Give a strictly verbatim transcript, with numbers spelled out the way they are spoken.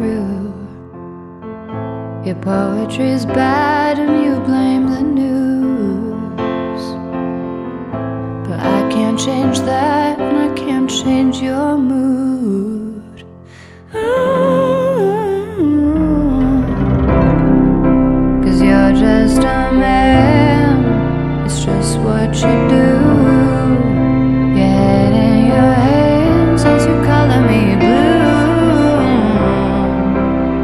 through. Your poetry's bad and you blame the news. But I can't change that, and I can't change your mood.